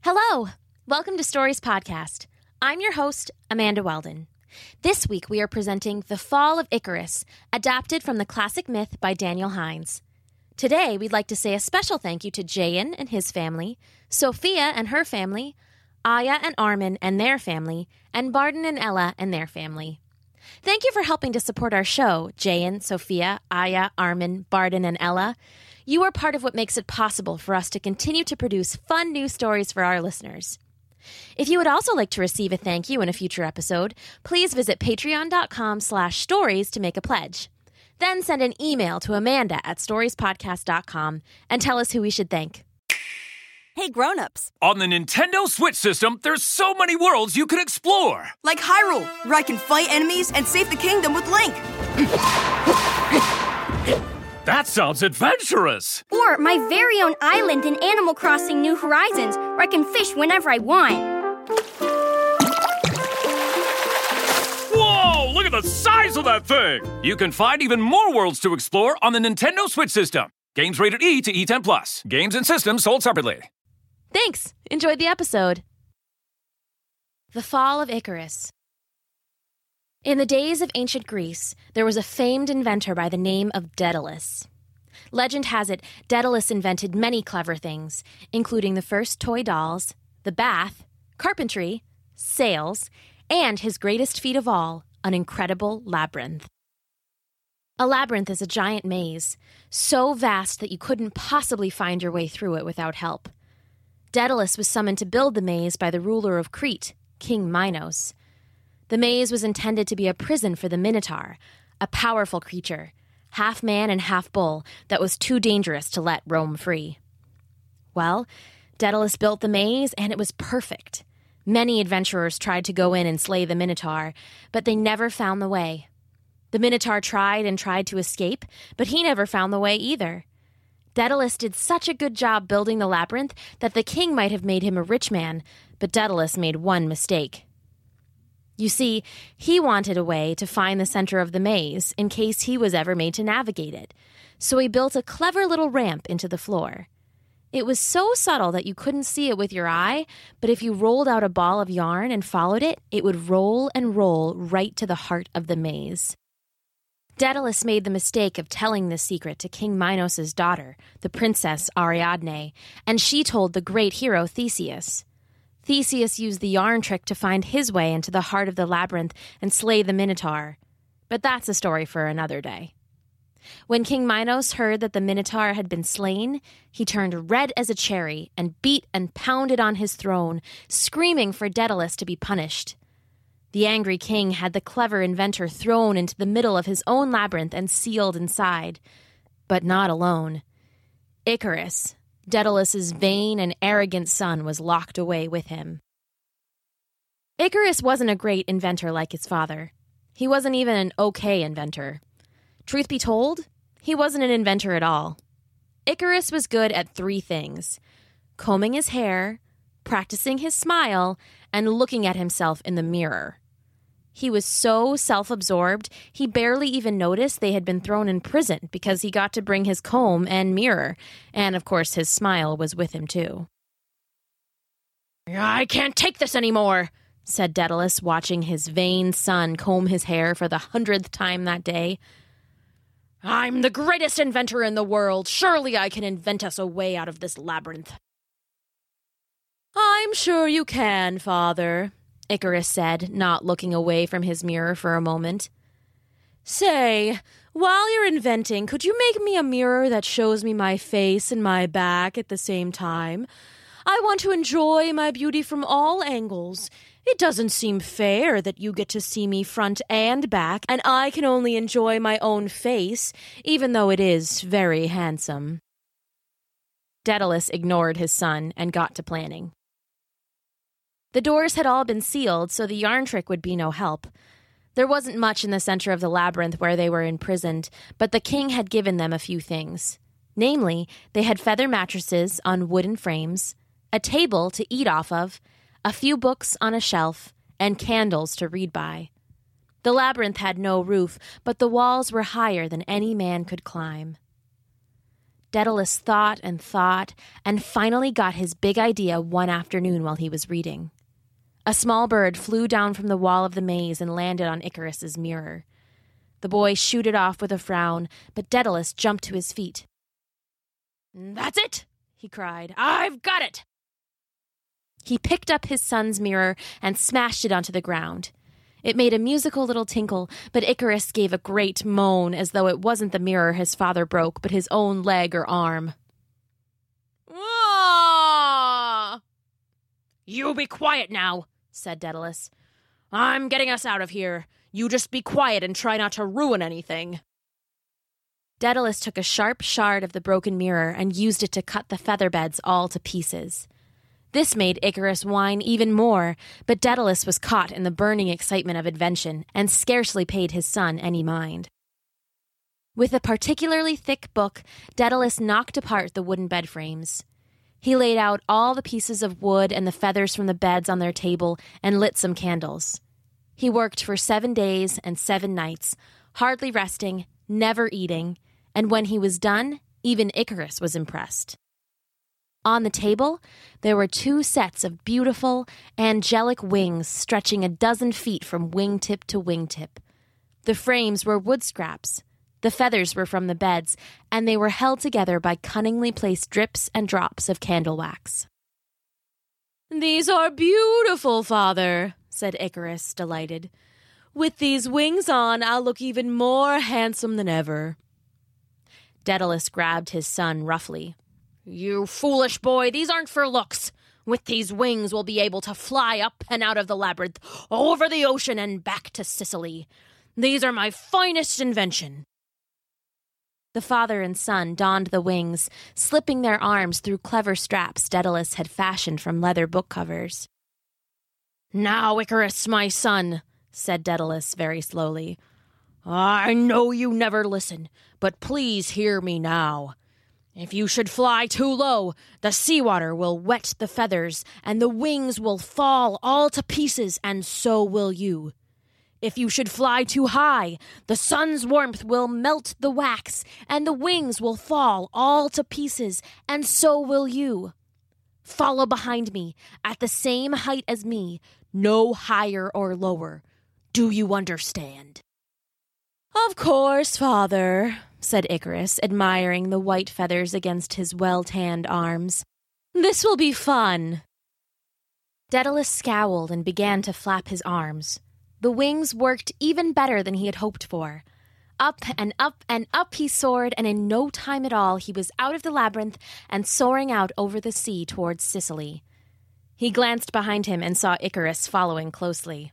Hello! Welcome to Stories Podcast. I'm your host, Amanda Weldon. This week we are presenting The Fall of Icarus, adapted from the classic myth by Daniel Hines. Today we'd like to say a special thank you to Jayan and his family, Sophia and her family, Aya and Armin and their family, and Barden and Ella and their family. Thank you for helping to support our show, Jayan, Sophia, Aya, Armin, Barden, and Ella. You are part of what makes it possible for us to continue to produce fun new stories for our listeners. If you would also like to receive a thank you in a future episode, please visit patreon.com/stories to make a pledge. Then send an email to amanda@storiespodcast.com and tell us who we should thank. Hey, grown-ups. On the Nintendo Switch system, there's so many worlds you can explore. Like Hyrule, where I can fight enemies and save the kingdom with Link. That sounds adventurous. Or my very own island in Animal Crossing New Horizons, where I can fish whenever I want. Whoa, look at the size of that thing. You can find even more worlds to explore on the Nintendo Switch system. Games rated E to E10+. Games and systems sold separately. Thanks! Enjoyed the episode. The Fall of Icarus. In the days of ancient Greece, there was a famed inventor by the name of Daedalus. Legend has it, Daedalus invented many clever things, including the first toy dolls, the bath, carpentry, sails, and his greatest feat of all, an incredible labyrinth. A labyrinth is a giant maze, so vast that you couldn't possibly find your way through it without help. Daedalus was summoned to build the maze by the ruler of Crete, King Minos. The maze was intended to be a prison for the Minotaur, a powerful creature, half man and half bull, that was too dangerous to let roam free. Well, Daedalus built the maze, and it was perfect. Many adventurers tried to go in and slay the Minotaur, but they never found the way. The Minotaur tried and tried to escape, but he never found the way either. Daedalus did such a good job building the labyrinth that the king might have made him a rich man, but Daedalus made one mistake. You see, he wanted a way to find the center of the maze in case he was ever made to navigate it, so he built a clever little ramp into the floor. It was so subtle that you couldn't see it with your eye, but if you rolled out a ball of yarn and followed it, it would roll and roll right to the heart of the maze. Daedalus made the mistake of telling this secret to King Minos' daughter, the princess Ariadne, and she told the great hero Theseus. Theseus used the yarn trick to find his way into the heart of the labyrinth and slay the Minotaur. But that's a story for another day. When King Minos heard that the Minotaur had been slain, he turned red as a cherry and beat and pounded on his throne, screaming for Daedalus to be punished. The angry king had the clever inventor thrown into the middle of his own labyrinth and sealed inside. But not alone. Icarus, Daedalus's vain and arrogant son, was locked away with him. Icarus wasn't a great inventor like his father. He wasn't even an okay inventor. Truth be told, he wasn't an inventor at all. Icarus was good at 3 things: combing his hair, practicing his smile, and looking at himself in the mirror. He was so self-absorbed, he barely even noticed they had been thrown in prison because he got to bring his comb and mirror, and of course his smile was with him too. "I can't take this anymore," said Daedalus, watching his vain son comb his hair for the 100th time that day. "I'm the greatest inventor in the world. Surely I can invent us a way out of this labyrinth." "I'm sure you can, father," Icarus said, not looking away from his mirror for a moment. "Say, while you're inventing, could you make me a mirror that shows me my face and my back at the same time? I want to enjoy my beauty from all angles. It doesn't seem fair that you get to see me front and back, and I can only enjoy my own face, even though it is very handsome." Daedalus ignored his son and got to planning. The doors had all been sealed, so the yarn trick would be no help. There wasn't much in the center of the labyrinth where they were imprisoned, but the king had given them a few things. Namely, they had feather mattresses on wooden frames, a table to eat off of, a few books on a shelf, and candles to read by. The labyrinth had no roof, but the walls were higher than any man could climb. Daedalus thought and finally got his big idea one afternoon while he was reading. A small bird flew down from the wall of the maze and landed on Icarus's mirror. The boy shooed off with a frown, but Daedalus jumped to his feet. "That's it!" he cried. "I've got it!" He picked up his son's mirror and smashed it onto the ground. It made a musical little tinkle, but Icarus gave a great moan as though it wasn't the mirror his father broke, but his own leg or arm. "Ah!" "You be quiet now," said Daedalus. "I'm getting us out of here. You just be quiet and try not to ruin anything." Daedalus took a sharp shard of the broken mirror and used it to cut the feather beds all to pieces. This made Icarus whine even more, but Daedalus was caught in the burning excitement of invention and scarcely paid his son any mind. With a particularly thick book, Daedalus knocked apart the wooden bed frames. He laid out all the pieces of wood and the feathers from the beds on their table and lit some candles. He worked for 7 days and 7 nights, hardly resting, never eating, and when he was done, even Icarus was impressed. On the table, there were 2 sets of beautiful, angelic wings stretching a dozen feet from wingtip to wingtip. The frames were wood scraps. The feathers were from the beds, and they were held together by cunningly placed drips and drops of candle wax. "These are beautiful, father," said Icarus, delighted. "With these wings on, I'll look even more handsome than ever." Daedalus grabbed his son roughly. "You foolish boy, these aren't for looks. With these wings, we'll be able to fly up and out of the labyrinth, over the ocean and back to Sicily. These are my finest invention." The father and son donned the wings, slipping their arms through clever straps Daedalus had fashioned from leather book covers. "Now, Icarus, my son," said Daedalus very slowly, "I know you never listen, but please hear me now. If you should fly too low, the seawater will wet the feathers, and the wings will fall all to pieces, and so will you. If you should fly too high, the sun's warmth will melt the wax, and the wings will fall all to pieces, and so will you. Follow behind me, at the same height as me, no higher or lower. Do you understand?" "Of course, father," said Icarus, admiring the white feathers against his well-tanned arms. "This will be fun." Daedalus scowled and began to flap his arms. The wings worked even better than he had hoped for. Up and up and up he soared, and in no time at all he was out of the labyrinth and soaring out over the sea towards Sicily. He glanced behind him and saw Icarus following closely.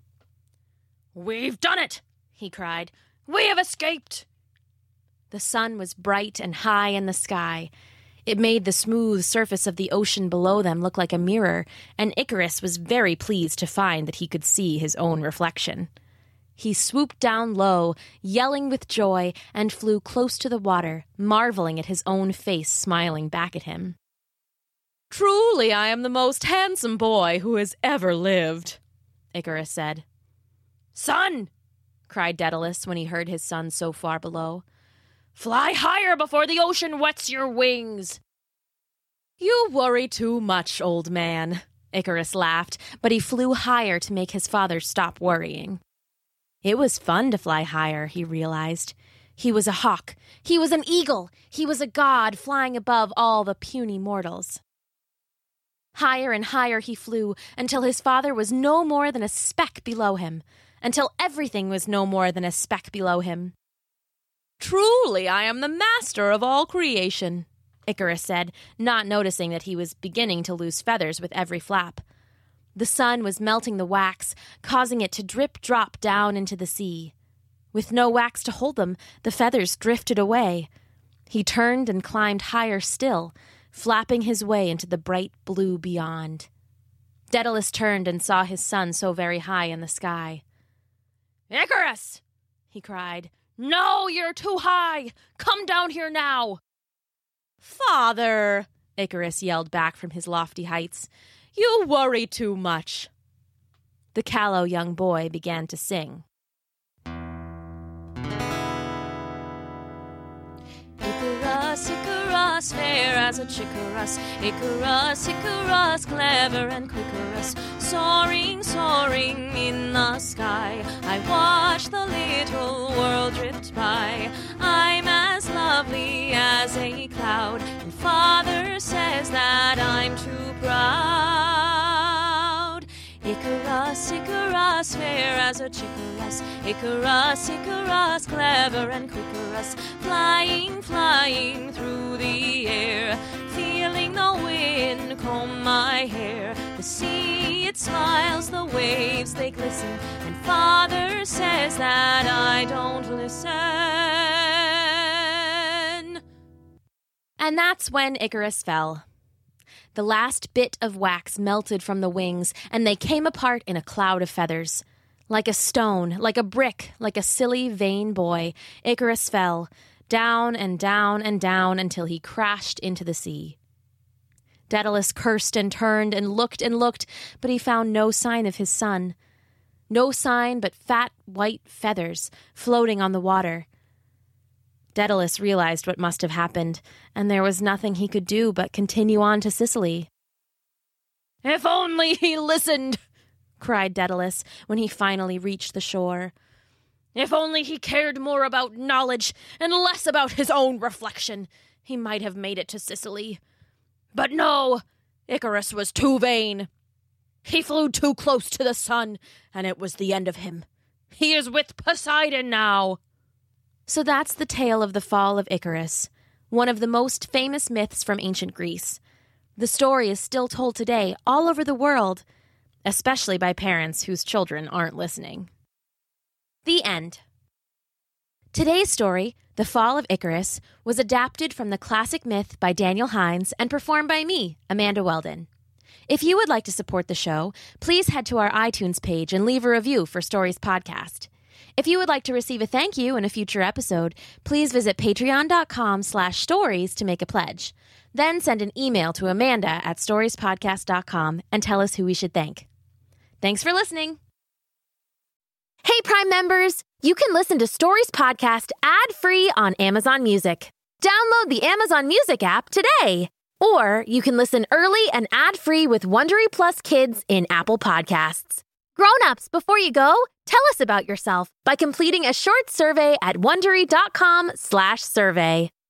"We've done it!" he cried. "We have escaped!" The sun was bright and high in the sky. It made the smooth surface of the ocean below them look like a mirror, and Icarus was very pleased to find that he could see his own reflection. He swooped down low, yelling with joy, and flew close to the water, marveling at his own face smiling back at him. "Truly, I am the most handsome boy who has ever lived," Icarus said. "Son!" cried Daedalus when he heard his son so far below. "Fly higher before the ocean wets your wings." "You worry too much, old man," Icarus laughed, but he flew higher to make his father stop worrying. It was fun to fly higher, he realized. He was a hawk. He was an eagle. He was a god flying above all the puny mortals. Higher and higher he flew until his father was no more than a speck below him, until everything was no more than a speck below him. "Truly, I am the master of all creation," Icarus said, not noticing that he was beginning to lose feathers with every flap. The sun was melting the wax, causing it to drip-drop down into the sea. With no wax to hold them, the feathers drifted away. He turned and climbed higher still, flapping his way into the bright blue beyond. Daedalus turned and saw his son so very high in the sky. "Icarus!" he cried. "No, you're too high! Come down here now!" "Father!" Icarus yelled back from his lofty heights. "You worry too much." The callow young boy began to sing. Icarus, Icarus, Icarus, fair as a chickerus. Icarus, Icarus, clever and quickerus. Soaring, soaring in the sky, I watch the little world drift by. I'm as lovely as a cloud, and Father says that I'm too proud. Icarus, Icarus, fair as a chickerus. Icarus, Icarus, clever and quickerus. Flying, flying through the air, feeling the wind comb my hair. The sea, it smiles, the waves, they glisten, and Father says that I don't listen. And that's when Icarus fell. The last bit of wax melted from the wings, and they came apart in a cloud of feathers. Like a stone, like a brick, like a silly, vain boy, Icarus fell, down and down and down until he crashed into the sea. Daedalus cursed and turned and looked, but he found no sign of his son. No sign but fat, white feathers floating on the water. Daedalus realized what must have happened, and there was nothing he could do but continue on to Sicily. "If only he listened!" cried Daedalus when he finally reached the shore. "If only he cared more about knowledge and less about his own reflection, he might have made it to Sicily. But no, Icarus was too vain. He flew too close to the sun, and it was the end of him. He is with Poseidon now." So that's the tale of the fall of Icarus, one of the most famous myths from ancient Greece. The story is still told today all over the world, especially by parents whose children aren't listening. The end. Today's story, The Fall of Icarus, was adapted from the classic myth by Daniel Hines and performed by me, Amanda Weldon. If you would like to support the show, please head to our iTunes page and leave a review for Stories Podcast. If you would like to receive a thank you in a future episode, please visit patreon.com/stories to make a pledge. Then send an email to amanda@storiespodcast.com and tell us who we should thank. Thanks for listening. Hey, Prime members, you can listen to Stories Podcast ad-free on Amazon Music. Download the Amazon Music app today. Or you can listen early and ad-free with Wondery Plus Kids in Apple Podcasts. Grown-ups, before you go, tell us about yourself by completing a short survey at Wondery.com/survey.